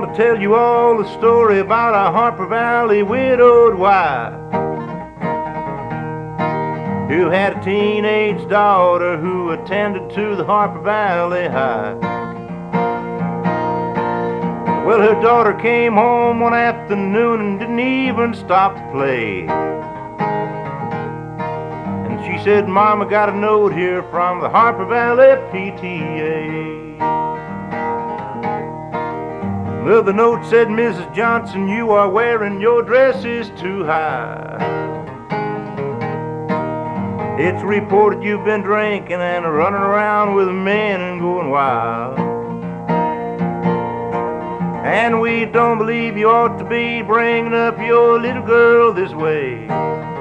want to tell you all the story about a Harper Valley widowed wife who had a teenage daughter who attended to the Harper Valley High. Well, her daughter came home one afternoon and didn't even stop to play. And she said, "Mama, got a note here from the Harper Valley PTA." Well, the note said, "Mrs. Johnson, you are wearing your dresses too high. It's reported you've been drinking and running around with men and going wild. And we don't believe you ought to be bringing up your little girl this way.